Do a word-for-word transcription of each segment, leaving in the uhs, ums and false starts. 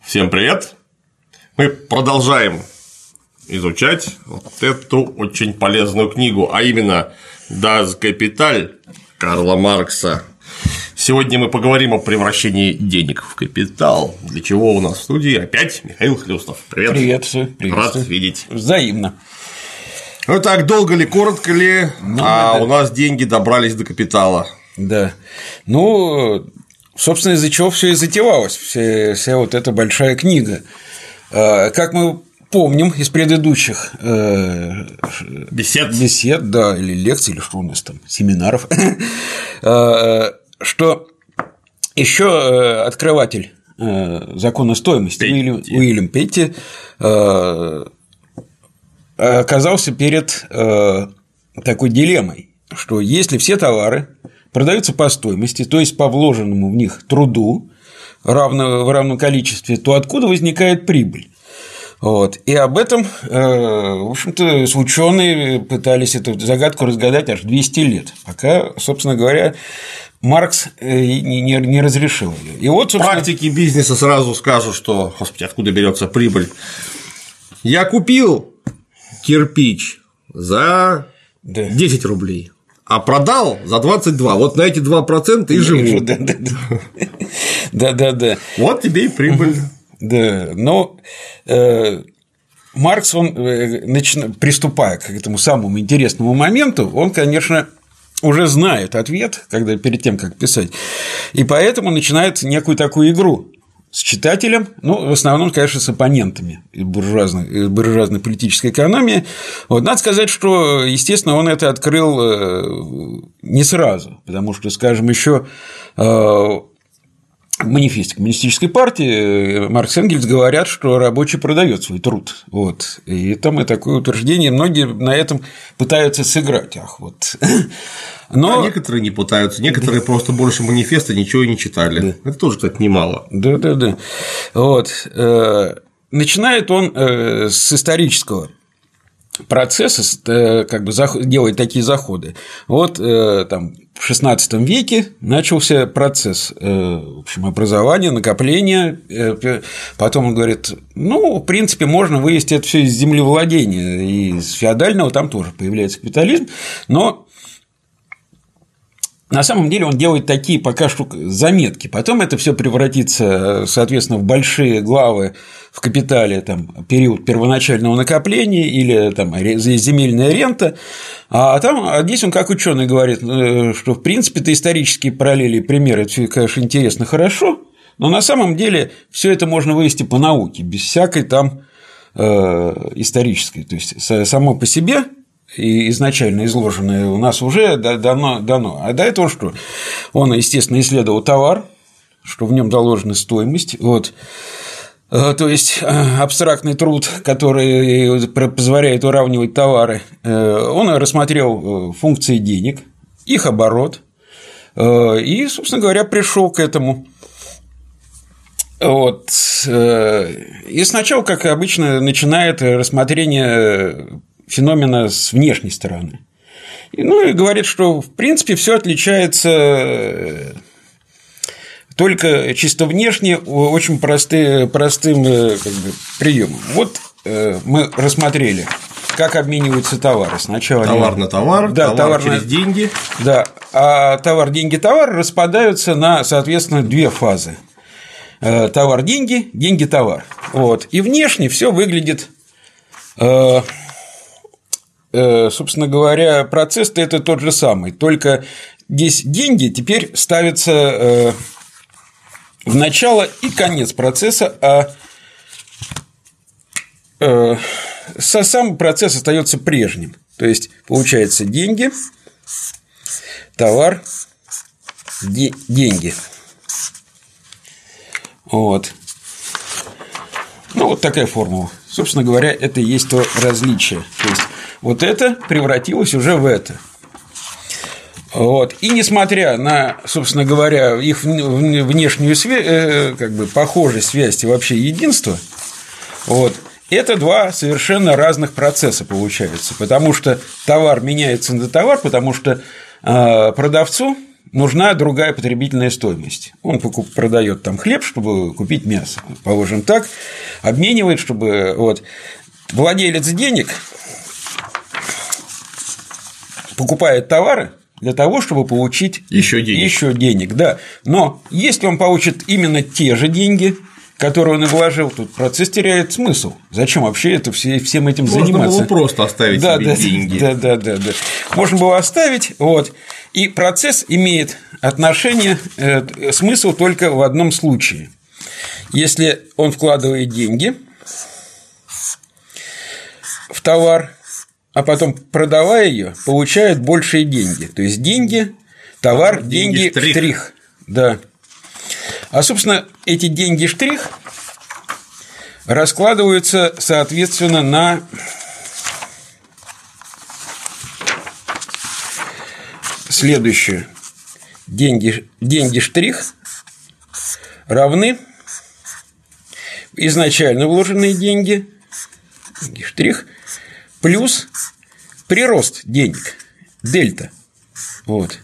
Всем привет! Мы продолжаем изучать вот эту очень полезную книгу, а именно Das Kapital Карла Маркса. Сегодня мы поговорим о превращении денег в капитал. Для чего у нас в студии опять Михаил Хлюстов. Привет! Приветствую, приветствую. Рад видеть. Взаимно. Ну так, долго ли, коротко ли, ну, а да. У нас деньги добрались до капитала. Да. Ну, собственно, из-за чего все и затевалось, вся, вся вот эта большая книга. Как мы помним из предыдущих бесед, бесед, да, или лекций, или что у нас там, семинаров, что еще открыватель закона стоимости Петти. Уильям Петти оказался перед такой дилеммой, что если все товары продаются по стоимости, то есть по вложенному в них труду равно, в равном количестве, то откуда возникает прибыль? Вот. И об этом, в общем-то, ученые пытались эту загадку разгадать аж двести лет, пока, собственно говоря, Маркс не, не, не разрешил ее. И вот, собственно... Практики бизнеса сразу скажут, что, господи, откуда берется прибыль. Я купил кирпич за десять рублей, а продал за двадцать два. Вот на эти два процента и живу. Да-да-да. Вот тебе и прибыль. Да, но э, Маркс, он, э, начи... приступая к этому самому интересному моменту, он, конечно, уже знает ответ, когда перед тем, как писать, и поэтому начинает некую такую игру с читателем, ну, в основном, конечно, с оппонентами буржуазной, буржуазной политической экономии. Вот, надо сказать, что, естественно, он это открыл не сразу, потому что, скажем, еще в манифесте коммунистической партии Маркс и Энгельс говорят, что рабочий продает свой труд. Вот. И там и такое утверждение, многие на этом пытаются сыграть. Ах, вот. Но... А некоторые не пытаются, некоторые да. просто больше манифеста ничего и не читали. Да. Это тоже, кстати, немало. Да, да, да. Вот. Начинает он с исторического процесса, как бы делает такие заходы. Вот там в шестнадцатом веке начался процесс, в общем, образования, накопления. Потом он говорит, ну, в принципе, можно вывести это все из землевладения, и из феодального там тоже появляется капитализм, но на самом деле он делает такие пока что заметки, потом это все превратится, соответственно, в большие главы в «Капитале», там, период первоначального накопления или там, земельная рента, а там а здесь он как ученый говорит, что в принципе это исторические параллели и примеры, это все, конечно, интересно, хорошо, но на самом деле все это можно вывести по науке, без всякой там э, исторической, то есть само по себе. И изначально изложенное у нас уже дано, дано. А до этого что? Он, естественно, исследовал товар, что в нем заложена стоимость. Вот. То есть абстрактный труд, который позволяет уравнивать товары. Он рассмотрел функции денег, их оборот, и, собственно говоря, пришел к этому. Вот. И сначала, как обычно, начинает рассмотрение феномена с внешней стороны. Ну и говорит, что в принципе все отличается только чисто внешне очень простые, простым как бы, приемом. Вот мы рассмотрели, как обмениваются товары. Сначала товар они... на товар, да, товар, товар через на... деньги. Да, а товар, деньги, товар распадаются на, соответственно, две фазы. Товар, деньги, деньги, товар. Вот. И внешне все выглядит. Собственно говоря, процесс-то это тот же самый, только здесь деньги теперь ставятся в начало и конец процесса, а сам процесс остается прежним. То есть, получается, деньги, товар, де- деньги. Вот. Ну, вот такая формула. Собственно говоря, это и есть то различие. То есть, вот это превратилось уже в это. Вот. И несмотря на, собственно говоря, их внешнюю связь, как бы похожесть, связь и вообще единство, вот, это два совершенно разных процесса получаются, потому что товар меняется на товар, потому что продавцу нужна другая потребительная стоимость. Он продает там хлеб, чтобы купить мясо, положим так, обменивает, чтобы вот владелец денег покупает товары для того, чтобы получить еще денег. Еще денег, да. Но если он получит именно те же деньги, которые он и вложил, тут процесс теряет смысл. Зачем вообще это все, всем этим Можно заниматься? Можно было просто оставить да, себе да, деньги. Да, да, да, да. Можно было оставить, вот. И процесс имеет отношение, э, смысл только в одном случае. Если он вкладывает деньги в товар, а потом, продавая ее, получает большие деньги. То есть деньги, товар, деньги, деньги штрих. штрих. Да. А, собственно, эти деньги штрих раскладываются, соответственно, на следующее. Деньги, деньги штрих равны изначально вложенные деньги, деньги штрих, плюс прирост денег, дельта. Вот.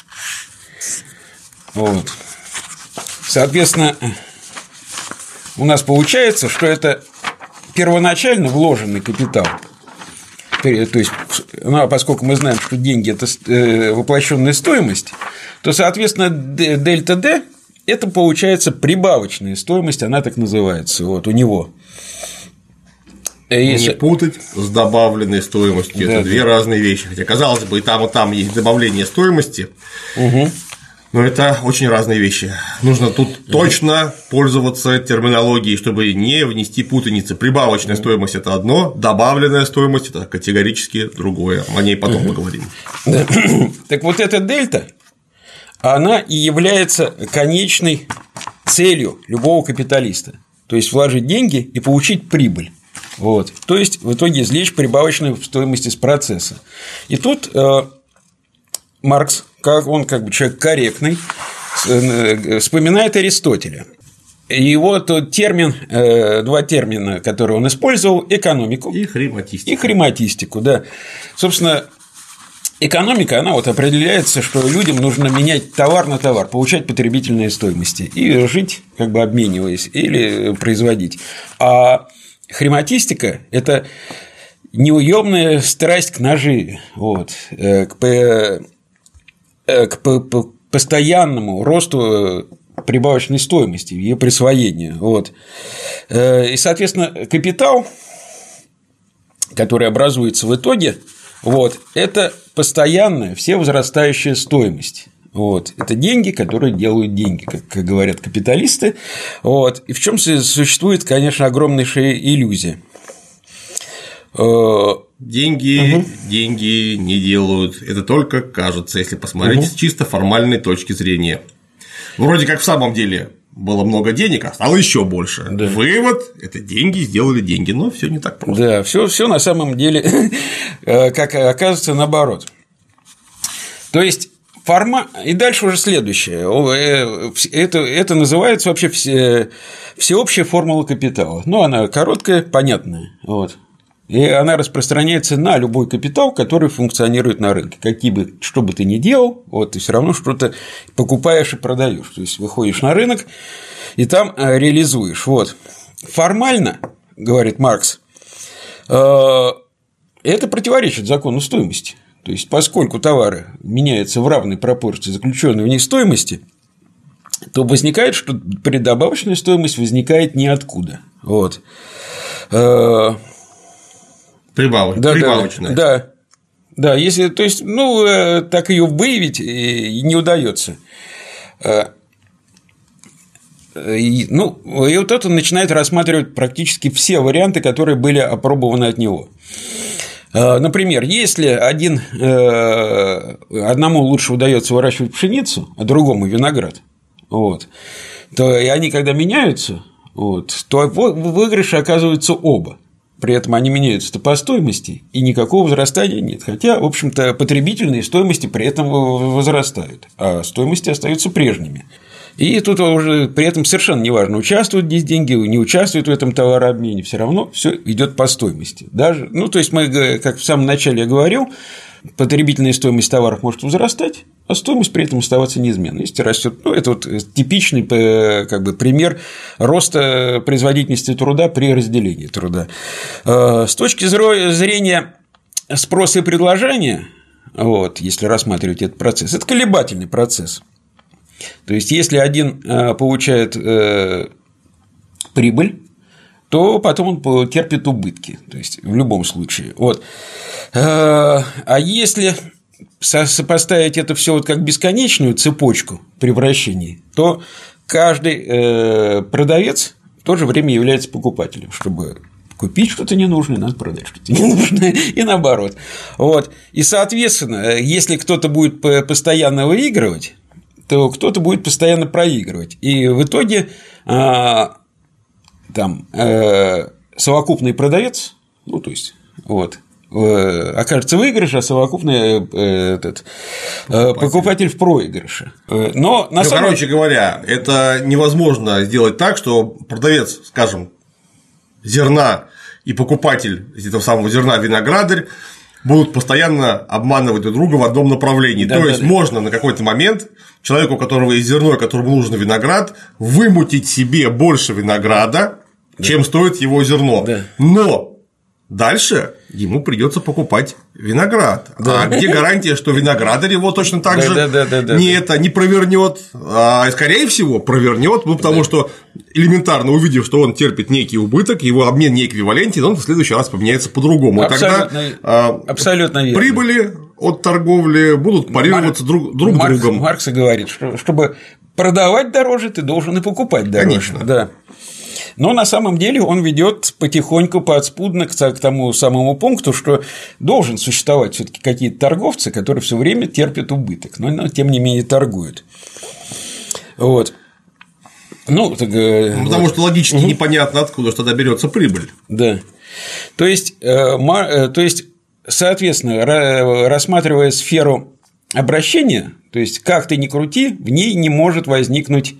Вот. Соответственно, у нас получается, что это первоначально вложенный капитал. То есть, ну, а поскольку мы знаем, что деньги – это воплощенная стоимость, то, соответственно, дельта D – это, получается, прибавочная стоимость, она так называется, вот, у него. Если... Не путать с добавленной стоимостью. Да, это да. две разные вещи. Хотя, казалось бы, и там, и там есть добавление стоимости. Угу. Но это очень разные вещи. Нужно тут угу. точно пользоваться терминологией, чтобы не внести путаницы. Прибавочная угу. стоимость – это одно, добавленная стоимость – это категорически другое. О ней потом угу. поговорим. Да. Так вот, эта дельта, она и является конечной целью любого капиталиста. То есть вложить деньги и получить прибыль. Вот. То есть в итоге извлечь прибавочную стоимость из процесса. И тут э, Маркс, как он как бы человек корректный, э, вспоминает Аристотеля. И его тот термин, э, два термина, которые он использовал, экономику и хрематистику. И хрематистику, да. Собственно, экономика, она вот определяется, что людям нужно менять товар на товар, получать потребительные стоимости и жить, как бы обмениваясь, или производить. А хрематистика – это неуемная страсть к наживе, вот, к, к постоянному росту прибавочной стоимости, ее присвоению. Вот. И, соответственно, капитал, который образуется в итоге, вот, это постоянная, всевозрастающая стоимость. Вот. Это деньги, которые делают деньги, как, как говорят капиталисты. Вот. И в чем существует, конечно, огромнейшая иллюзия. Деньги, угу. деньги не делают. Это только кажется, если посмотреть угу. с чисто формальной точки зрения. Вроде как в самом деле было много денег, а стало еще больше. Да. Вывод – это деньги сделали деньги, но все не так просто. Да, все, все на самом деле, как оказывается, наоборот. То есть форма... И дальше уже следующее. Это, это называется вообще все... всеобщая формула капитала. Ну, она короткая, понятная. Вот. И она распространяется на любой капитал, который функционирует на рынке. Какие бы, что бы ты ни делал, вот, ты все равно что-то покупаешь и продаешь. То есть выходишь на рынок и там реализуешь. Вот. Формально, говорит Маркс, это противоречит закону стоимости. То есть, поскольку товары меняются в равной пропорции заключенной в них стоимости, то возникает, что придобавочная стоимость возникает ниоткуда. Вот. Прибавочная. Да, Прибавочная. Да, да, да, если, то есть, ну, так ее выявить не удается. И, ну, и вот это начинает рассматривать практически все варианты, которые были опробованы от него. Например, если один, одному лучше удается выращивать пшеницу, а другому виноград, вот, то и они, когда меняются, вот, то в выигрыше оказываются оба. При этом они меняются по стоимости, и никакого возрастания нет. Хотя, в общем-то, потребительные стоимости при этом возрастают, а стоимости остаются прежними. И тут уже при этом совершенно неважно, участвуют здесь деньги, не участвуют в этом товарообмене, все равно все идет по стоимости. Даже, ну, то есть мы, как в самом начале я говорил, потребительная стоимость товаров может возрастать, а стоимость при этом оставаться неизменной. Если растет, ну, это вот типичный как бы, пример роста производительности труда при разделении труда. С точки зрения спроса и предложения, вот, если рассматривать этот процесс, это колебательный процесс. То есть, если один получает прибыль, то потом он терпит убытки, то есть в любом случае. Вот. А если сопоставить это все вот как бесконечную цепочку превращений, то каждый продавец в то же время является покупателем, чтобы купить что-то ненужное, надо продать что-то ненужное, и наоборот. Вот. И, соответственно, если кто-то будет постоянно выигрывать, то кто-то будет постоянно проигрывать. И в итоге там э, совокупный продавец, ну, то есть, вот, э, окажется в выигрыше, а совокупный э, этот, э, покупатель. покупатель в проигрыше. Но, на ну, самом... короче говоря, это невозможно сделать так, что продавец, скажем, зерна и покупатель этого самого зерна, виноградарь, будут постоянно обманывать друг друга в одном направлении. Да, То да, есть да. можно на какой-то момент человеку, у которого есть зерно, которому нужен виноград, вымутить себе больше винограда, да. чем стоит его зерно. Да. Но дальше ему придется покупать виноград. Да. А где гарантия, что виноградарь его точно так же да, да, да, да, не да. это не провернет, а скорее всего провернет, ну, потому да. что элементарно увидев, что он терпит некий убыток, его обмен не эквивалентен, он в следующий раз поменяется по-другому. Абсолютно, и тогда абсолютно верно. Прибыли от торговли будут парироваться Марк, друг, друг Маркс, другом. Маркс говорит, что чтобы продавать дороже, ты должен и покупать дороже. Конечно. Да. Но на самом деле он ведет потихоньку, подспудно к тому самому пункту, что должен существовать все-таки какие-то торговцы, которые все время терпят убыток, но, но тем не менее торгуют. Вот. Ну, так, ну, потому вот. что логически угу. непонятно, откуда что тогда берется прибыль. Да. То есть, э, то есть, соответственно, рассматривая сферу обращения, то есть, как ты ни крути, в ней не может возникнуть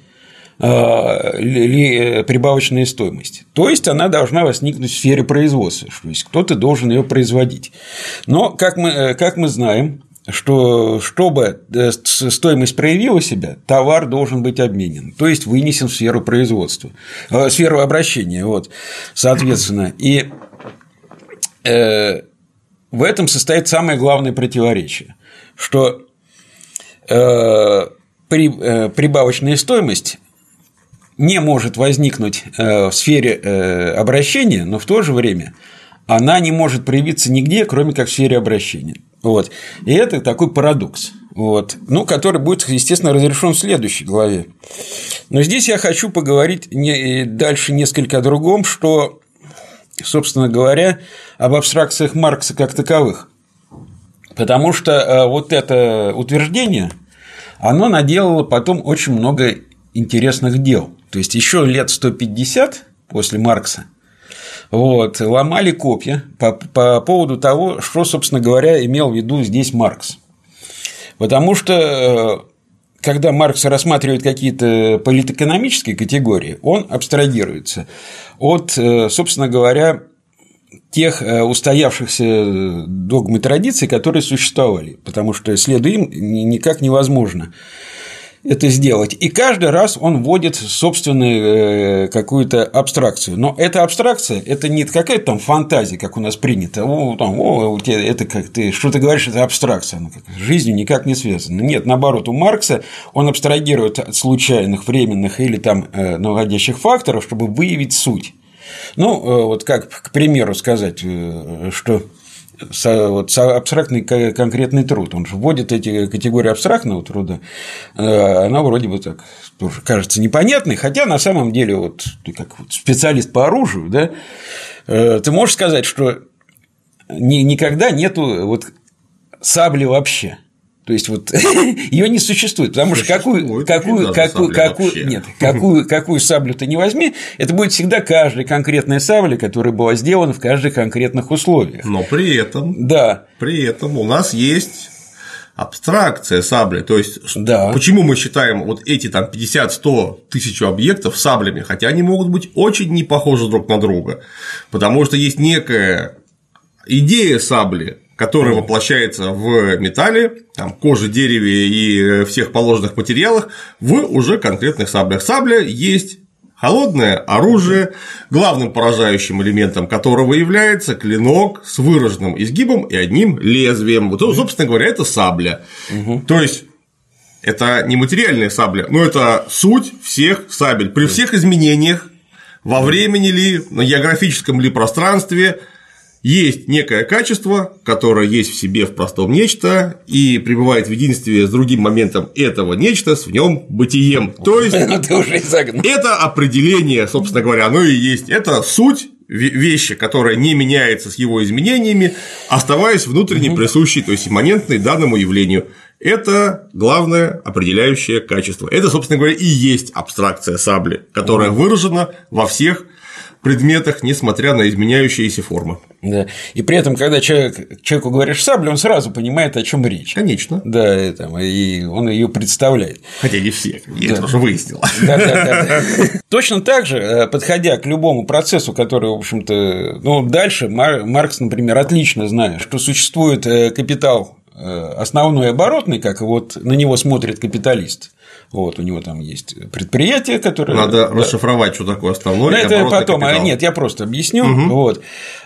прибавочная стоимость. То есть она должна возникнуть в сфере производства, то есть кто-то должен ее производить. Но как мы, как мы знаем, что чтобы стоимость проявила себя, товар должен быть обменен, то есть вынесен в сферу производства, в сферу обращения. Вот, соответственно, и э, в этом состоит самое главное противоречие, что э, при, э, прибавочная стоимость не может возникнуть в сфере обращения, но в то же время она не может проявиться нигде, кроме как в сфере обращения. Вот. И это такой парадокс, вот, ну, который будет, естественно, разрешен в следующей главе. Но здесь я хочу поговорить дальше несколько о другом, что, собственно говоря, об абстракциях Маркса как таковых. Потому что вот это утверждение, оно наделало потом очень много интересных дел. То есть еще лет сто пятьдесят после Маркса вот, ломали копья по, по поводу того, что, собственно говоря, имел в виду здесь Маркс. Потому что когда Маркс рассматривает какие-то политэкономические категории, он абстрагируется от, собственно говоря, тех устоявшихся догм и традиций, которые существовали, потому что, следуя им, никак невозможно это сделать. И каждый раз он вводит собственную какую-то абстракцию. Но эта абстракция – это не какая-то там фантазия, как у нас принято. О, там, о, у тебя это как ты что ты говоришь, это абстракция, она как с жизнью никак не связана. Нет, наоборот, у Маркса он абстрагирует от случайных, временных или там наводящих факторов, чтобы выявить суть. Ну, вот как, к примеру, сказать, что вот абстрактный конкретный труд, он же вводит эти категории абстрактного труда, она вроде бы так тоже кажется непонятной, хотя на самом деле вот ты как специалист по оружию, да, ты можешь сказать, что никогда нету вот сабли вообще. То есть вот ее не существует, потому что какую, какую, какую, какую, нет, какую, какую саблю ты не возьми, это будет всегда каждая конкретная сабля, которая была сделана в каждых конкретных условиях. Но при этом, да. при этом у нас есть абстракция сабли. То есть, да. почему мы считаем вот эти там пятьдесят-сто тысяч объектов саблями, хотя они могут быть очень не похожи друг на друга, потому что есть некая идея сабли, который mm. воплощается в металле, там, коже, дереве и всех положенных материалах в уже конкретных саблях. Сабля есть холодное оружие, главным поражающим элементом которого является клинок с выраженным изгибом и одним лезвием. Вот, собственно говоря, это сабля. Mm-hmm. То есть это не материальная сабля, но это суть всех сабель. При всех изменениях во времени ли, на географическом ли пространстве есть некое качество, которое есть в себе в простом нечто и пребывает в единстве с другим моментом этого нечто с в нем бытием. То есть это определение, собственно говоря, оно и есть. Это суть вещи, которая не меняется с его изменениями, оставаясь внутренне присущей, то есть имманентной данному явлению. Это главное определяющее качество. Это, собственно говоря, и есть абстракция сабли, которая выражена во всех предметах, несмотря на изменяющиеся формы. Да. И при этом, когда человек, человеку говоришь сабля, он сразу понимает, о чем речь. Конечно. Да, и, там, и он ее представляет. Хотя не все, я это уже выяснил. Да, да, да. Точно так же, подходя к любому процессу, который, в общем-то, ну, дальше Маркс, например, отлично знает, что существует капитал основной оборотный, как вот на него смотрит капиталист. Вот, у него там есть предприятие, которое… Надо да. расшифровать, что такое основной Но и это потом, капитал. Нет, я просто объясню. Угу. Вот.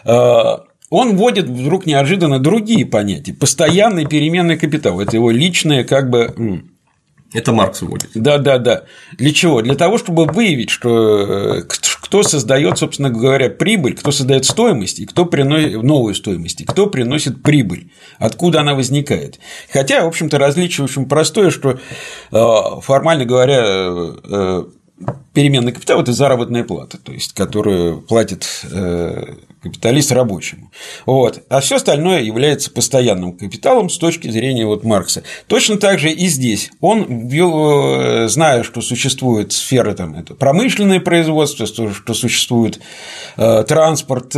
Он вводит вдруг неожиданно другие понятия. Постоянный переменный капитал – это его личное как бы… Это Маркс вводит. Да, да, да. Для чего? Для того, чтобы выявить, что кто создает, собственно говоря, прибыль, кто создает стоимость и кто приносит новую стоимость, и кто приносит прибыль, откуда она возникает. Хотя, в общем-то, различие очень простое, что формально говоря, переменный капитал – это заработная плата, то есть которую платит капиталист рабочему. Вот. А все остальное является постоянным капиталом с точки зрения вот Маркса. Точно так же и здесь. Он, зная, что существует сфера там, это промышленное производство, что существует э, транспорт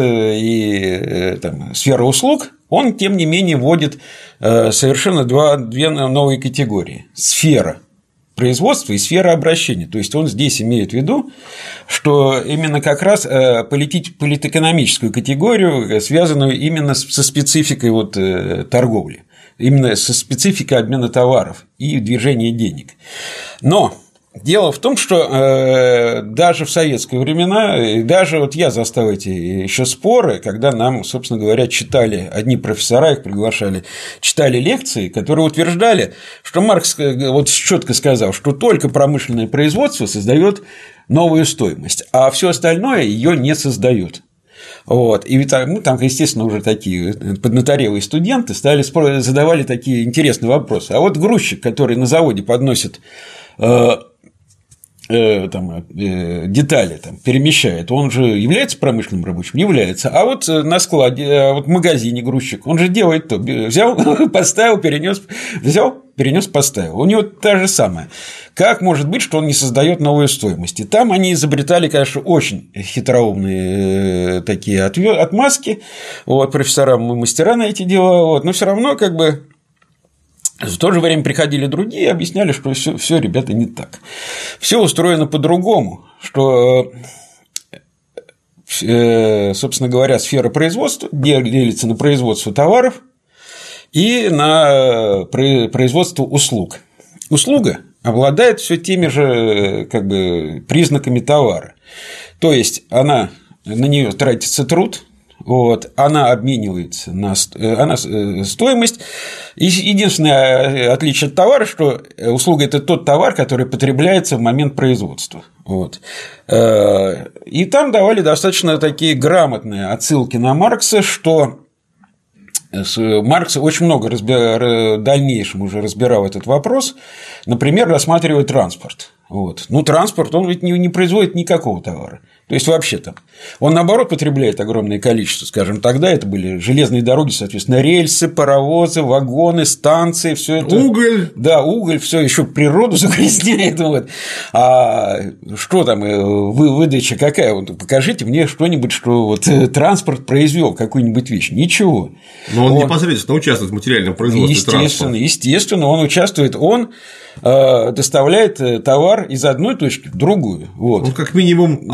и там, сфера услуг, он, тем не менее, вводит э, совершенно два, две новые категории. Сфера производства и сфера обращения. То есть он здесь имеет в виду, что именно как раз политэкономическую категорию, связанную именно со спецификой вот торговли, именно со спецификой обмена товаров и движения денег. Но дело в том, что даже в советские времена, даже вот я застал эти еще споры, когда нам, собственно говоря, читали, одни профессора их приглашали, читали лекции, которые утверждали, что Маркс вот четко сказал, что только промышленное производство создает новую стоимость, а все остальное ее не создает. Вот. И ну, там, естественно, уже такие поднаторелые студенты стали задавали такие интересные вопросы. А вот грузчик, который на заводе подносит там, детали там, перемещает, он же является промышленным рабочим? Является. А вот на складе, вот в магазине грузчик, он же делает то, взял, поставил, перенес, взял, перенес, поставил. У него та же самая. Как может быть, что он не создает новую стоимость? И там они изобретали, конечно, очень хитроумные такие отмазки, вот, профессора, мастера на эти дела, вот, но все равно как бы. В то же время приходили другие и объясняли, что все, все, ребята, не так. Все устроено по-другому, что, собственно говоря, сфера производства делится на производство товаров и на производство услуг. Услуга обладает все теми же как бы, признаками товара. То есть она, на нее тратится труд. Вот, она обменивается на она, стоимость. И единственное отличие от товара, что услуга – это тот товар, который потребляется в момент производства. Вот. И там давали достаточно такие грамотные отсылки на Маркса, что Маркс очень много разбира... в дальнейшем уже разбирал этот вопрос, например, рассматривая транспорт. Вот. Ну, транспорт, он ведь не, не производит никакого товара. То есть, вообще там. Он, наоборот, потребляет огромное количество. Скажем, тогда это были железные дороги, соответственно, рельсы, паровозы, вагоны, станции, все это. Уголь. Да, уголь, все еще природу загрязняет. Вот. А что там, вы, выдача какая? Вот, покажите мне что-нибудь, что вот транспорт произвел какую-нибудь вещь. Ничего. Но он вот. непосредственно участвует в материальном производстве естественно, транспорта. Естественно, он участвует, он доставляет товар из одной точки в другую. Вот. Ну, как минимум, автобус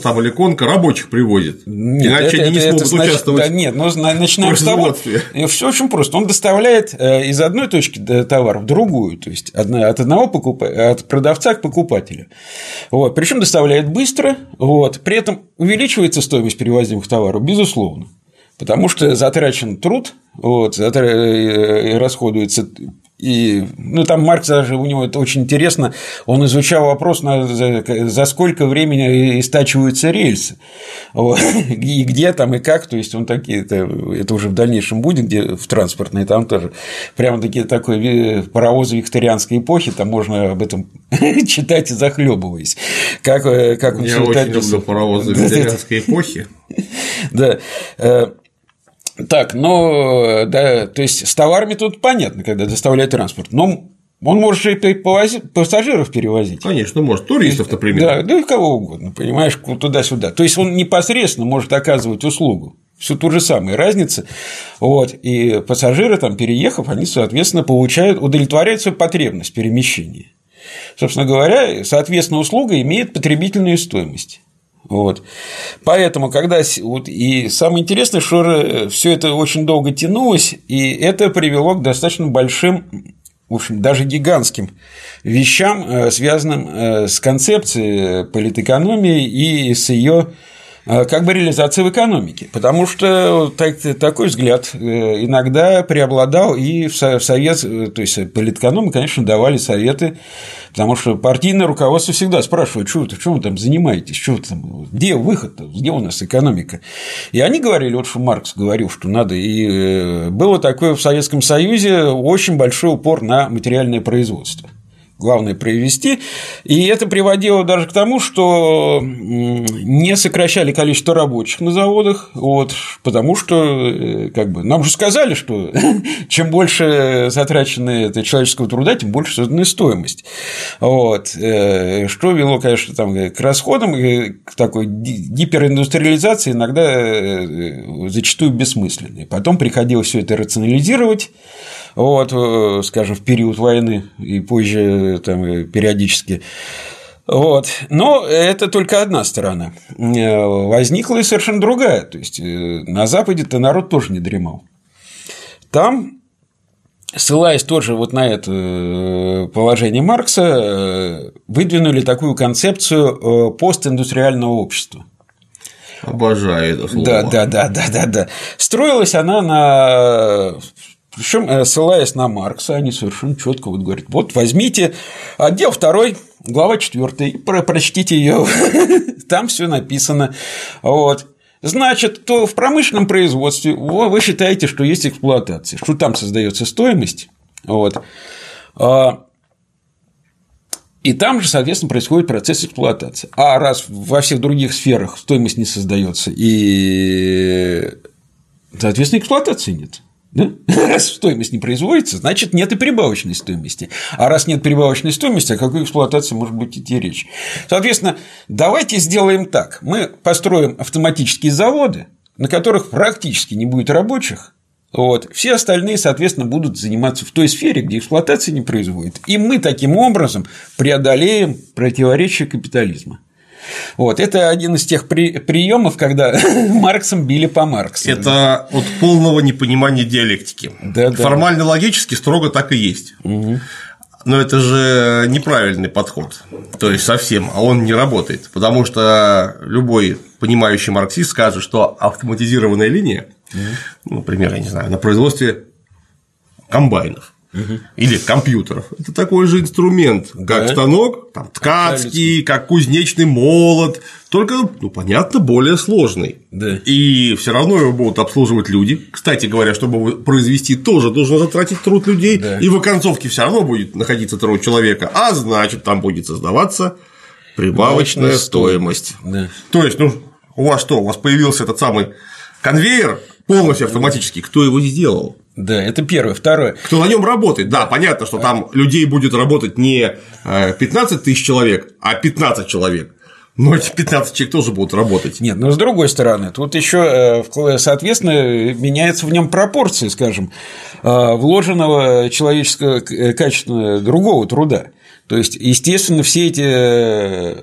там или конка рабочих привозит. Нет, иначе это, они не это, смогут это значит, участвовать. Да, нет, но начинаем с того. Все очень просто. Он доставляет из одной точки товар в другую, то есть от одного покуп... от продавца к покупателю. Вот. Причем доставляет быстро, вот. При этом увеличивается стоимость перевозимых товаров, безусловно. Потому что затрачен труд, вот, затр... расходуется. И, ну, там Маркс даже, у него это очень интересно, он изучал вопрос, на, за, за сколько времени истачиваются рельсы, вот, и где там, и как, то есть он такие, это, это уже в дальнейшем будет, где в транспортной, там тоже прямо такие, такой паровозы викторианской эпохи, там можно об этом читать и захлебываясь. Как, как он Я очень люблю паровозы викторианской эпохи. Да. Так, ну, да, то есть с товарами тут понятно, когда доставляет транспорт, но он может же и пассажиров перевозить. Конечно, может, туристов, например. Да, да и кого угодно, понимаешь, туда-сюда. То есть он непосредственно может оказывать услугу. Все ту же самую разница. Вот, и пассажиры, там, переехав, они, соответственно, получают, удовлетворяют свою потребность перемещения. Собственно говоря, соответственно, услуга имеет потребительную стоимость. Вот. Поэтому, когда вот, и самое интересное, что все это очень долго тянулось, и это привело к достаточно большим, в общем, даже гигантским вещам, связанным с концепцией политэкономии и с ее как бы реализацией в экономике, потому что такой взгляд иногда преобладал и в совет, то есть политэкономы, конечно, давали советы, потому что партийное руководство всегда спрашивает, что вы, чем вы там занимаетесь, что вы там, где выход, где у нас экономика, и они говорили, вот что Маркс говорил, что надо, и было такое в Советском Союзе очень большой упор на материальное производство. Главное привести. И это приводило даже к тому, что не сокращали количество рабочих на заводах, вот, потому что как бы, нам же сказали, что чем больше затрачено человеческого труда, тем больше созданная стоимость. Вот. Что вело, конечно, там, к расходам, к такой гипериндустриализации, иногда зачастую бессмысленной. Потом приходилось все это рационализировать. Вот, скажем, в период войны и позже там, периодически. Вот. Но это только одна сторона. Возникла и совершенно другая. То есть на Западе-то народ тоже не дремал. Там, ссылаясь тоже вот на это положение Маркса, выдвинули такую концепцию постиндустриального общества. Обожаю это слово. Да, да, да, да, да, да. Строилась она на. Причем, ссылаясь на Маркса, они совершенно четко вот говорят: вот возьмите отдел второй, глава четвёртая, прочтите ее, там все написано. Вот. Значит, то в промышленном производстве вы считаете, что есть эксплуатация, что там создается стоимость, вот. И там же, соответственно, происходит процесс эксплуатации. А раз во всех других сферах стоимость не создается, и, соответственно, эксплуатации нет. Да? Раз стоимость не производится, значит, нет и прибавочной стоимости. А раз нет прибавочной стоимости, о какой эксплуатации может быть идти речь? Соответственно, давайте сделаем так. Мы построим автоматические заводы, на которых практически не будет рабочих. Вот. Все остальные, соответственно, будут заниматься в той сфере, где эксплуатация не производит. И мы таким образом преодолеем противоречия капитализма. Вот, это один из тех при... приемов, когда Марксом били по Марксу. Это от полного непонимания диалектики. Да, формально да. Логически строго так и есть. Угу. Но это же неправильный подход. То есть совсем, а он не работает. Потому что любой понимающий марксист скажет, что автоматизированная линия, угу. например, я не знаю, на производстве комбайнов. Угу. Или компьютеров. Это такой же инструмент, как да. станок, там, ткацкий, абсолютно. Как кузнечный молот, только, ну, понятно, более сложный. Да. И все равно его будут обслуживать люди. Кстати говоря, чтобы его произвести, тоже должен затратить труд людей, да. и в оконцовке все равно будет находиться труд человека, а значит, там будет создаваться прибавочная стоимость. Да. То есть, ну, у вас что, у вас появился этот самый конвейер полностью автоматический, кто его сделал? Да, это первое. Второе. Кто на нем работает? Да, понятно, что там людей будет работать не пятнадцать тысяч человек, а пятнадцать человек. Но эти пятнадцать человек тоже будут работать. Нет, но с другой стороны, тут еще, соответственно, меняются в нем пропорции, скажем, вложенного человеческого качества другого труда. То есть, естественно, все эти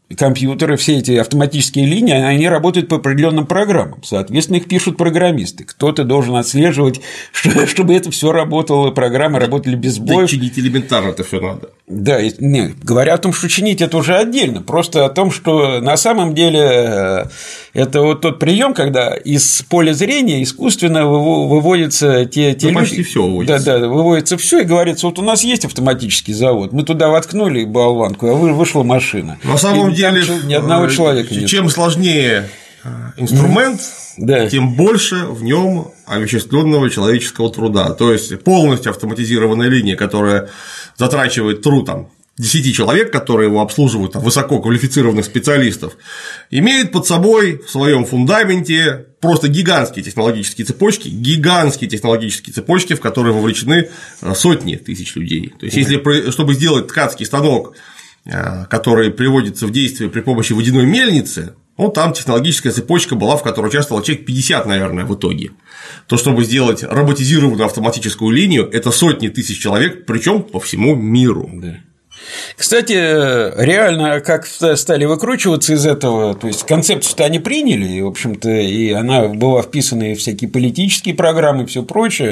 компьютеры, все эти автоматические линии, они работают по определенным программам. Соответственно, их пишут программисты. Кто-то должен отслеживать, чтобы это все работало, программы работали без сбоев. Да, чинить элементарно это все надо. Да, не, говоря о том, что чинить это уже отдельно, просто о том, что на самом деле это вот тот прием, когда из поля зрения искусственно выводятся те, те ну, люди. Почти все выводится. Да, да, выводится все и говорится: вот у нас есть автоматический завод, мы туда воткнули болванку, а вышла машина. На самом и деле, ни одного человека нет. Чем сложнее инструмент, mm-hmm. да. тем больше в нем овеществленного человеческого труда. То есть полностью автоматизированная линия, которая затрачивает труд там десяти человек, которые его обслуживают, там, высококвалифицированных специалистов, имеет под собой в своем фундаменте просто гигантские технологические цепочки, гигантские технологические цепочки, в которые вовлечены сотни тысяч людей. То есть, mm-hmm. если чтобы сделать ткацкий станок, который приводится в действие при помощи водяной мельницы, ну, там технологическая цепочка была, в которой участвовало человек пятьдесят, наверное, в итоге. То, чтобы сделать роботизированную автоматическую линию, это сотни тысяч человек, причем по всему миру. Да. Кстати, реально, как стали выкручиваться из этого, то есть концепцию-то они приняли, и, в общем-то, и она была вписана и в всякие политические программы и все прочее,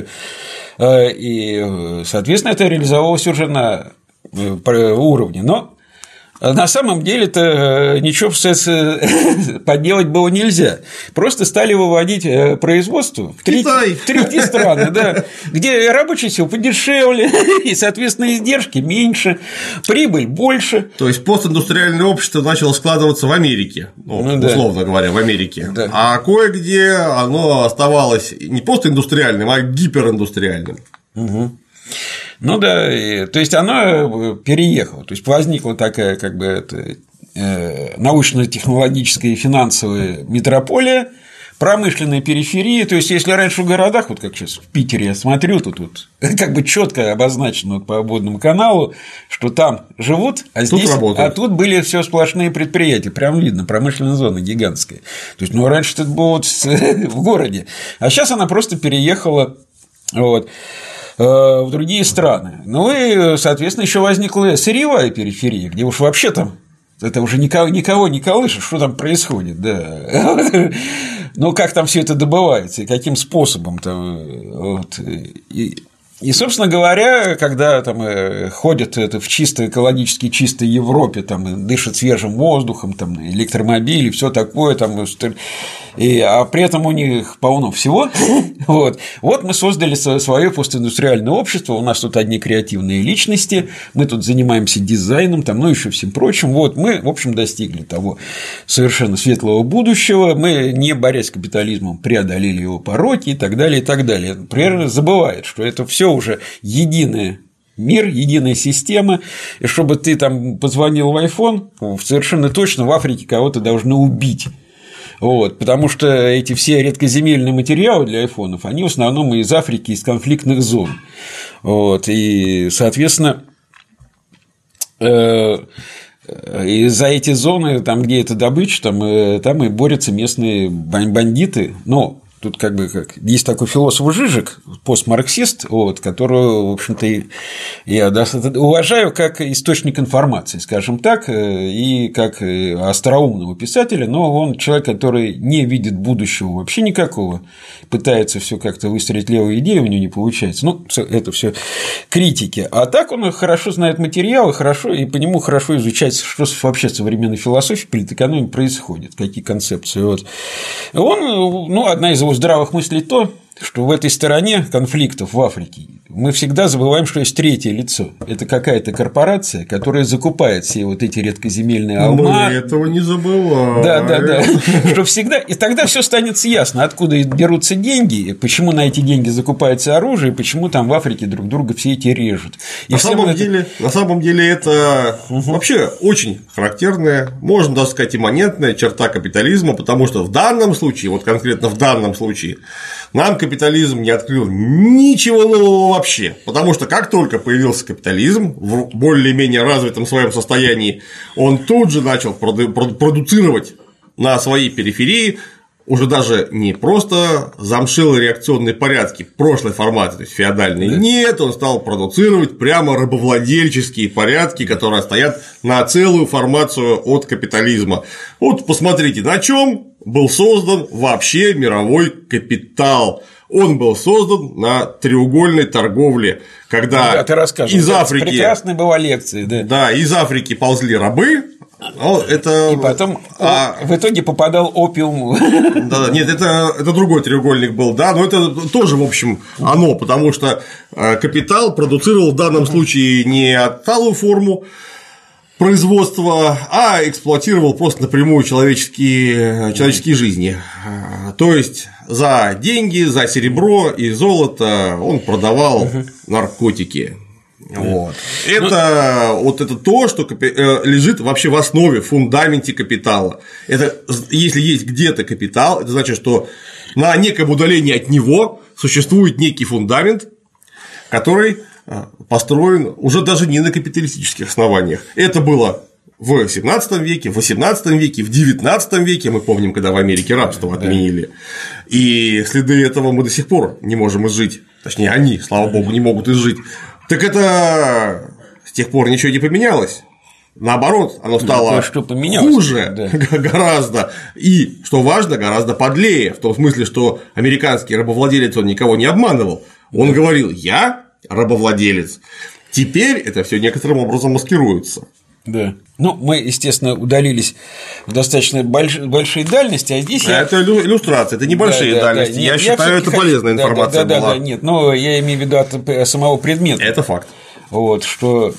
и, соответственно, это реализовалось уже на уровне. Но на самом деле-то ничего поделать было нельзя. Просто стали выводить производство в третьи, в третьи страны, да, где рабочая сила подешевле, и, соответственно, издержки меньше, прибыль больше. То есть постиндустриальное общество начало складываться в Америке, ну, ну, условно да. говоря, в Америке. Да. А кое-где оно оставалось не постиндустриальным, а гипериндустриальным. Угу. Ну да, и, то есть оно переехало, то есть возникла такая как бы это, э, научно-технологическая и финансовая метрополия, промышленная периферия, то есть если раньше в городах, вот как сейчас в Питере я смотрю, тут вот как бы четко обозначено вот по обводному каналу, что там живут, а тут здесь, работают. А тут были все сплошные предприятия, прям видно, промышленная зона гигантская, то есть ну раньше это было вот в городе, а сейчас она просто переехала, вот. В другие страны. Ну и, соответственно, еще возникла сырьевая периферия, где уж вообще там это уже никого, никого не колышешь, что там происходит, да. Ну, как там все это добывается и каким способом там. Вот. И, и, собственно говоря, когда там ходят это в чисто экологически чистой Европе, там дышат свежим воздухом, там электромобили, все такое, там, и, а при этом у них полно всего. Вот. Вот мы создали свое постиндустриальное общество, у нас тут одни креативные личности, мы тут занимаемся дизайном, там, ну еще всем прочим. Вот мы, в общем, достигли того совершенно светлого будущего, мы, не борясь с капитализмом, преодолели его пороки и так далее, и так далее. Например, забывает, что это все уже единое. Мир, единая система, и чтобы ты там позвонил в iPhone, совершенно точно в Африке кого-то должны убить. Вот, потому что эти все редкоземельные материалы для айфонов, они в основном из Африки, из конфликтных зон. Вот, и, соответственно, и за эти зоны, там, где это добыча, там, там и борются местные бандиты. Но тут как бы как есть такой философ Жижик, постмарксист, вот, которого, в общем-то, я уважаю как источник информации, скажем так, и как остроумного писателя, но он человек, который не видит будущего вообще никакого, пытается все как-то выстроить левые идеи, у него не получается. Ну, это все критики. А так он хорошо знает материалы, хорошо, и по нему хорошо изучать, что вообще в современной философии, политэкономии происходит, какие концепции. Вот. Он, ну, одна из его здравых мыслей то, что в этой стороне конфликтов в Африке мы всегда забываем, что есть третье лицо. Это какая-то корпорация, которая закупает все вот эти редкоземельные алма. Мы этого не забываем. Да, да, да. Что всегда. И тогда все станет ясно, откуда берутся деньги, почему на эти деньги закупается оружие, и почему там в Африке друг друга все эти режут. И на, самом это... деле, на самом деле это угу. вообще очень характерная, можно даже сказать, имманентная черта капитализма, потому что в данном случае, вот конкретно в данном случае, нам капитализм не открыл ничего нового вообще, потому что как только появился капитализм в более-менее развитом своем состоянии, он тут же начал проду- продуцировать на своей периферии уже даже не просто замшилые реакционные порядки прошлой формации, то есть феодальные, да. Нет, он стал продуцировать прямо рабовладельческие порядки, которые стоят на целую формацию от капитализма. Вот посмотрите, на чем был создан вообще мировой капитал. Он был создан на треугольной торговле, когда да, ты из Африки… Прекрасная была лекция, да. Да, из Африки ползли рабы. Ну, это… И потом а… в итоге попадал опиум. Да, нет, это, это другой треугольник был, да, но это тоже, в общем, оно, потому что капитал продуцировал в данном случае не талую форму производства, а эксплуатировал просто напрямую человеческие, человеческие жизни. То есть за деньги, за серебро и золото он продавал наркотики. Вот. Это, ну… вот это то, что лежит вообще в основе, в фундаменте капитала. Это если есть где-то капитал, это значит, что на неком удалении от него существует некий фундамент, который построен уже даже не на капиталистических основаниях. Это было в семнадцатом веке, в восемнадцатом веке, в девятнадцатом веке, мы помним, когда в Америке рабство отменили, и следы этого мы до сих пор не можем изжить, точнее, они, слава богу, не могут изжить. Так это с тех пор ничего не поменялось. Наоборот, оно стало то, что хуже да. гораздо. И, что важно, гораздо подлее. В том смысле, что американский рабовладелец, он никого не обманывал. Он говорил: я рабовладелец. Теперь это все некоторым образом маскируется. Да. Ну, мы, естественно, удалились в достаточно больш... большие дальности, а здесь… А я… Это иллюстрация, это небольшие да, дальности. Да, да. Нет, я, я считаю, это полезная хочу… информация да, да, была. Да, да, нет, но я имею в виду от самого предмета. Это факт. Вот, что…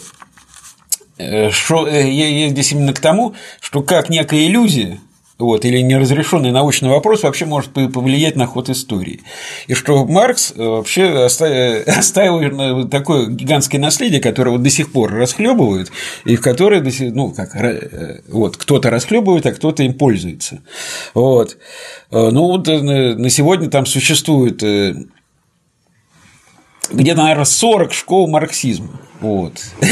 что я здесь именно к тому, что как некая иллюзия, вот, или неразрешенный научный вопрос вообще может повлиять на ход истории. И что Маркс вообще оставил такое гигантское наследие, которое вот до сих пор расхлебывают, и в которое, ну, как, вот, кто-то расхлебывает, а кто-то им пользуется. Вот. Ну, вот на сегодня там существует где-то, наверное, сорок школ марксизма. Вот.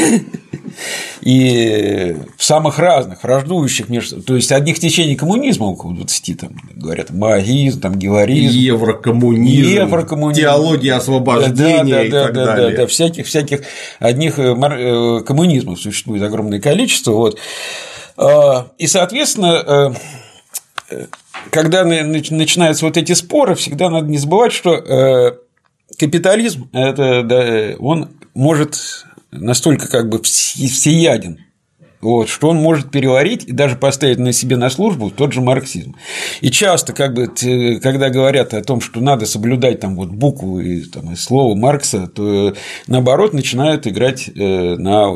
И в самых разных, враждующих между… То есть одних течений коммунизма около двадцати, там говорят, маоизм, там, геворизм, еврокоммунизм, еврокоммунизм, теология освобождения, да, да, и да, так да, далее. Да, да, всяких, всяких одних коммунизмов существует огромное количество. Вот. И, соответственно, когда начинаются вот эти споры, всегда надо не забывать, что капитализм – это, да, он может настолько как бы всеяден, вот, что он может переварить и даже поставить на себе на службу тот же марксизм. И часто, как бы, когда говорят о том, что надо соблюдать там, вот, букву и, там, и слово Маркса, то наоборот начинают играть на,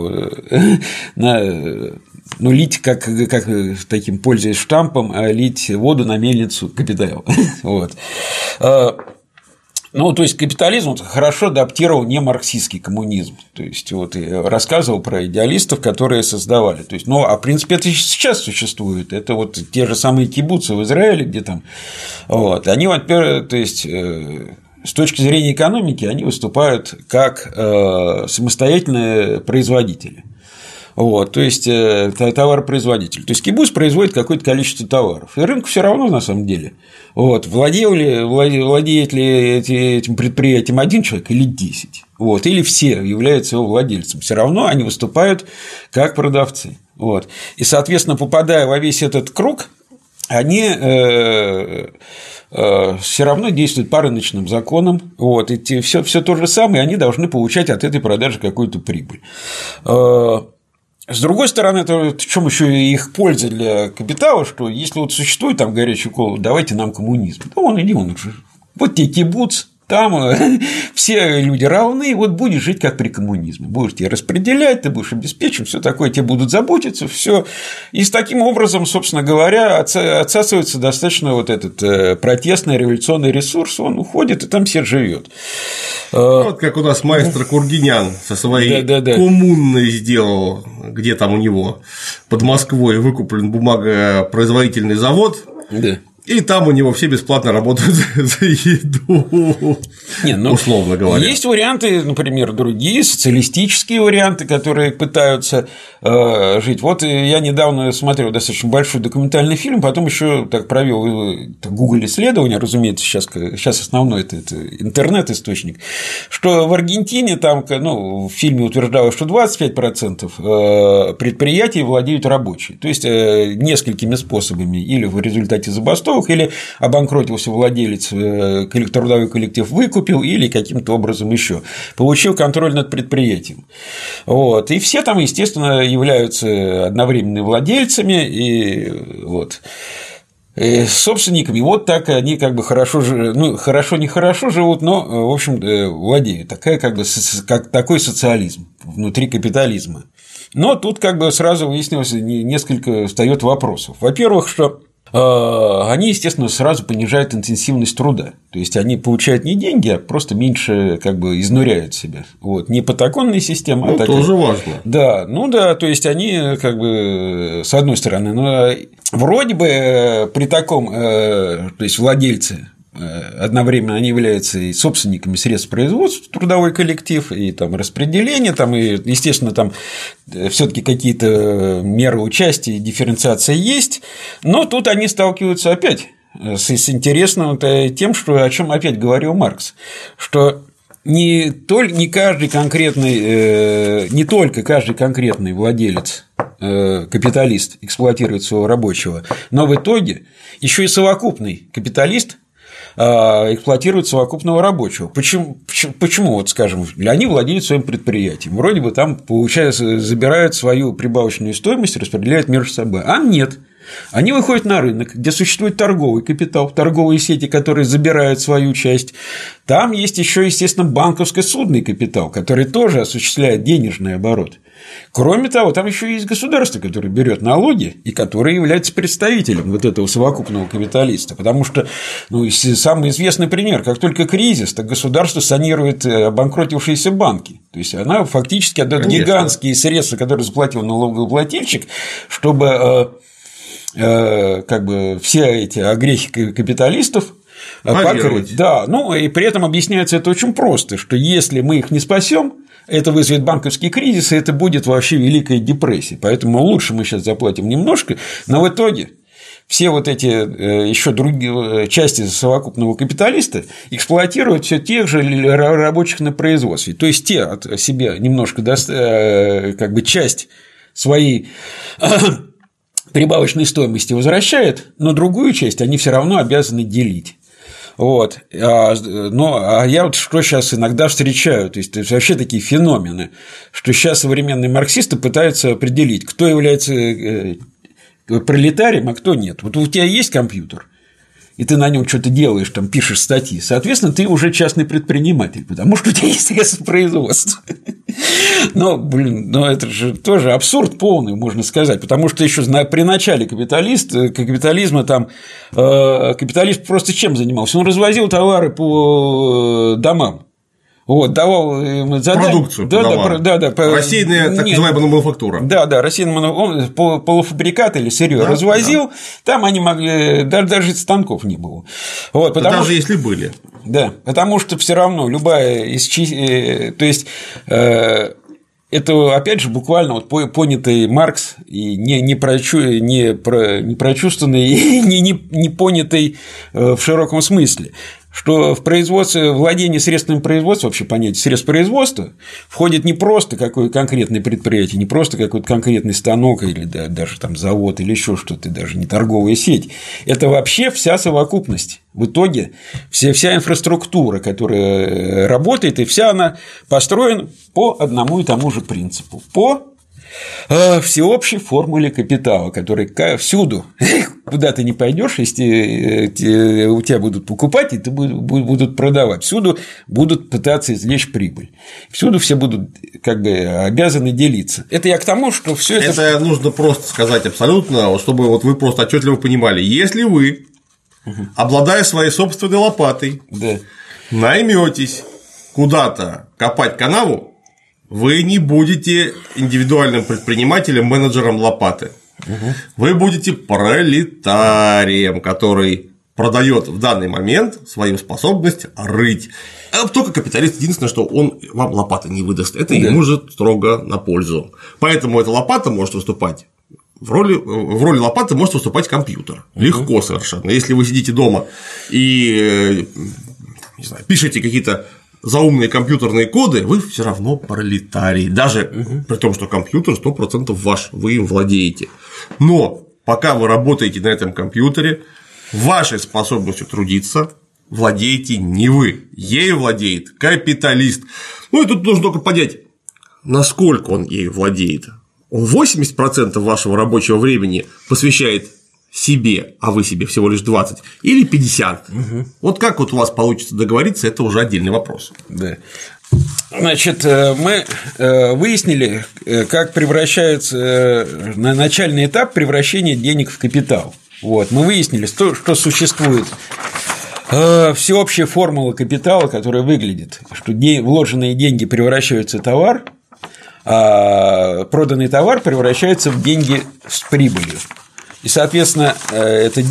на ну, лить, как, как таким, пользуясь штампом, лить воду на мельницу капитала. Вот. Ну, то есть капитализм хорошо адаптировал не марксистский коммунизм. То есть, вот и рассказывал про идеалистов, которые создавали. То есть, ну, а в принципе это сейчас существует. Это вот те же самые кибуцы в Израиле, где там. Вот, они, во-первых, то есть, с точки зрения экономики, они выступают как самостоятельные производители. Вот, то есть товаропроизводитель. То есть кибуц производит какое-то количество товаров. И рынку все равно на самом деле. Вот, владеет ли, владеет ли этим предприятием один человек или десять. Вот, или все являются его владельцем. Все равно они выступают как продавцы. Вот. И, соответственно, попадая во весь этот круг, они э, э, все равно действуют по рыночным законам. Вот, и все, все то же самое, они должны получать от этой продажи какую-то прибыль. С другой стороны, это в чем еще их польза для капитала, что если вот существует там горячий укол, давайте нам коммунизм. Да он иди, он уже. Вот тебе кибуц, там все люди равны, и вот будешь жить как при коммунизме. Будешь тебе распределять, ты будешь обеспечен, все такое, тебе будут заботиться, все. И с таким образом, собственно говоря, отсасывается достаточно вот этот протестный революционный ресурс, он уходит, и там все живет. Вот как у нас маэстро Кургинян со своей да, да, да. коммунной сделал, где там у него под Москвой выкуплен бумагопроизводительный завод. Да. И там у него все бесплатно работают за еду, Не, ну, условно говоря. Есть варианты, например, другие, социалистические варианты, которые пытаются э, жить. Вот я недавно смотрел достаточно большой документальный фильм, потом еще так провел Google исследование, разумеется, сейчас, сейчас основной это, это интернет-источник, что в Аргентине там, ну, в фильме утверждалось, что двадцать пять процентов предприятий владеют рабочие, то есть несколькими способами, или в результате забастовок, или обанкротился владелец, трудовой коллектив выкупил, или каким-то образом еще получил контроль над предприятием. Вот. И все там, естественно, являются одновременными владельцами и, вот, и собственниками. Вот так они как бы хорошо, ну, хорошо-нехорошо живут, но, в общем, владеют. Такая, как бы, как, такой социализм внутри капитализма. Но тут как бы сразу выяснилось, несколько встает вопросов. Во-первых, что они, естественно, сразу понижают интенсивность труда. То есть они получают не деньги, а просто меньше как бы изнуряют себя. Вот. Не патагонная система, ну, а такая. тоже важно. Да, ну да, то есть они как бы с одной стороны, но вроде бы при таком, то есть владельцы одновременно они являются и собственниками средств производства, трудовой коллектив, и там распределение, там, и, естественно, там все-таки какие-то меры участия и дифференциация есть, но тут они сталкиваются опять с, с интересным тем, что, о чем опять говорил Маркс, что не, только, не каждый конкретный, не только каждый конкретный владелец, капиталист эксплуатирует своего рабочего, но в итоге еще и совокупный капиталист эксплуатируют совокупного рабочего. Почему, почему, вот скажем, они владеют своим предприятием, вроде бы там, получается, забирают свою прибавочную стоимость, распределяют между собой, а нет. Они выходят на рынок, где существует торговый капитал, торговые сети, которые забирают свою часть. Там есть еще, естественно, банковско-судный капитал, который тоже осуществляет денежный оборот. Кроме того, там еще есть государство, которое берет налоги и которое является представителем вот этого совокупного капиталиста. Потому что, ну, самый известный пример, как только кризис, так государство санирует обанкротившиеся банки. То есть она фактически отдает гигантские средства, которые заплатил налогоплательщик, чтобы как бы все эти огрехи капиталистов покрыть. Да, ну и при этом объясняется это очень просто, что если мы их не спасем, это вызовет банковский кризис, и это будет вообще великая депрессия. Поэтому лучше мы сейчас заплатим немножко, но в итоге все вот эти еще другие части совокупного капиталиста эксплуатируют все тех же рабочих на производстве. То есть те от себя немножко как бы часть своей прибавочной стоимости возвращают, но другую часть они все равно обязаны делить. Вот. А, но, а я вот что сейчас иногда встречаю, то есть, то есть вообще такие феномены, что сейчас современные марксисты пытаются определить, кто является пролетарием, а кто нет. Вот у тебя есть компьютер, и ты на нем что-то делаешь, там пишешь статьи, соответственно, ты уже частный предприниматель, потому что у тебя есть средства производства. Но, блин, ну это же тоже абсурд полный, можно сказать, потому что еще при начале капиталист, капитализма там капиталист просто чем занимался? Он развозил товары по домам. Вот, давал задание. Продукцию. Да, да, да, да, да. Рассеянная, так называемая мануфактура. Да, да, рассеянная он полуфабрикаты или сырье да, развозил, да. Там они могли, даже, даже станков не было. Вот, потому даже что, если были. Да, потому что все равно любая из то есть это, опять же, буквально вот понятый Маркс и не, не, прочу, не, про, не прочувствованный и не, не, не понятый в широком смысле, что в производстве, владение средствами производства, вообще понятие средств производства, входит не просто какое-то конкретное предприятие, не просто какой-то конкретный станок или даже там завод или еще что-то, даже не торговая сеть. Это вообще вся совокупность. В итоге вся, вся инфраструктура, которая работает, и вся она построена по одному и тому же принципу. По всеобщей формуле капитала, который всюду, куда ты не пойдешь, если у тебя будут покупать, и ты будут продавать, всюду будут пытаться извлечь прибыль, всюду все будут как бы обязаны делиться. Это я к тому, что все это. Это нужно просто сказать абсолютно, чтобы вот вы просто отчетливо понимали, если вы, угу. обладая своей собственной лопатой, да. наймётесь куда-то копать канаву, вы не будете индивидуальным предпринимателем, менеджером лопаты. Угу. Вы будете пролетарием, который продает в данный момент свою способность рыть. А только капиталист, единственное, что он вам лопаты не выдаст, это да. ему же строго на пользу. Поэтому эта лопата может выступать. В роли, в роли лопаты может выступать компьютер. Угу. Легко совершенно. Если вы сидите дома и не знаю, пишете какие-то заумные компьютерные коды, вы все равно пролетарий. Даже угу. при том, что компьютер сто процентов ваш, вы им владеете. Но пока вы работаете на этом компьютере, вашей способностью трудиться владеете не вы, ею владеет капиталист. Ну и тут нужно только понять, насколько он ею владеет. Он восемьдесят процентов вашего рабочего времени посвящает себе, а вы себе всего лишь двадцать, или пятьдесят. Угу. Вот как вот у вас получится договориться, это уже отдельный вопрос. Да. Значит, мы выяснили, как превращается на начальный этап превращения денег в капитал. Вот. Мы выяснили, что существует всеобщая формула капитала, которая выглядит, что вложенные деньги превращаются в товар, а проданный товар превращается в деньги с прибылью. И, соответственно, эта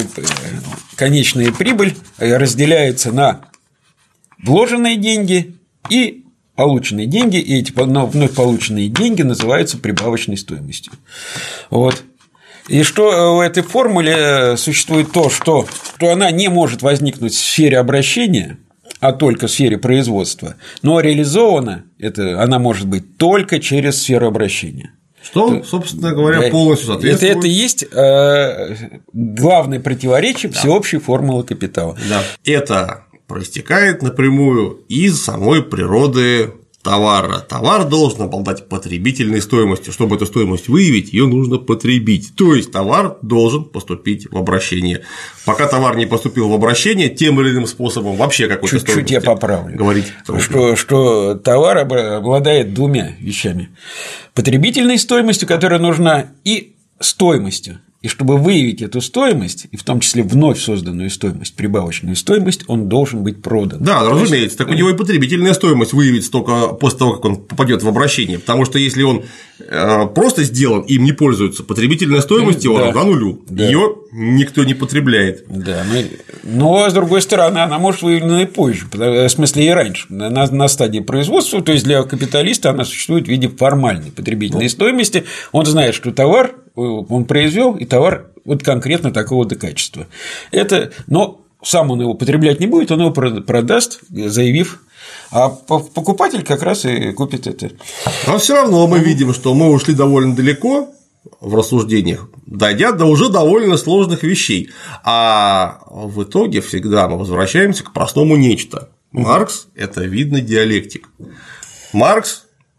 конечная прибыль разделяется на вложенные деньги и полученные деньги, и эти вновь полученные деньги называются прибавочной стоимостью. Вот. И что в этой формуле существует то, что, что она не может возникнуть в сфере обращения, а только в сфере производства, но реализована это, она может быть только через сферу обращения. Что, то, собственно говоря, полностью соответствует. Это, это и есть э, главное противоречие да. всеобщей формулы капитала. Да. Это проистекает напрямую из самой природы товара. Товар должен обладать потребительной стоимостью. Чтобы эту стоимость выявить, ее нужно потребить. То есть товар должен поступить в обращение. Пока товар не поступил в обращение, тем или иным способом вообще какой-то стоимости. Чуть-чуть я поправлю. Говорить что, что товар обладает двумя вещами: потребительной стоимостью, которая нужна, и стоимостью. И чтобы выявить эту стоимость, и в том числе вновь созданную стоимость, прибавочную стоимость, он должен быть продан. Да, разумеется, так у него и потребительная стоимость выявится только после того, как он попадет в обращение, потому что если он просто сделан, им не пользуется, потребительная стоимость его да. равна нулю, да. ее никто не потребляет. Да, но с другой стороны, она может выявлена и позже, в смысле и раньше, на, на стадии производства, то есть для капиталиста она существует в виде формальной потребительной ну. стоимости, он знает, что товар он произвел, и товар вот конкретно такого-то качества. Это, но сам он его потреблять не будет, он его продаст, заявив, а покупатель как раз и купит это. Но все равно мы видим, что мы ушли довольно далеко в рассуждениях, дойдя до уже довольно сложных вещей, а в итоге всегда мы возвращаемся к простому нечто. Маркс – это видный диалектик. Маркс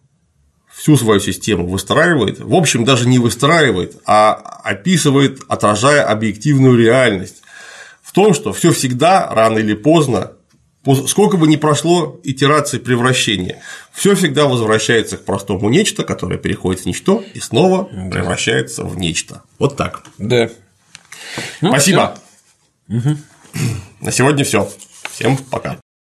всю свою систему выстраивает, в общем, даже не выстраивает, а описывает, отражая объективную реальность в том, что все всегда, рано или поздно, сколько бы ни прошло итераций превращения, все всегда возвращается к простому нечто, которое переходит в ничто и снова да. превращается в нечто. Вот так. Да. Ну, спасибо. Угу. На сегодня все. Всем пока.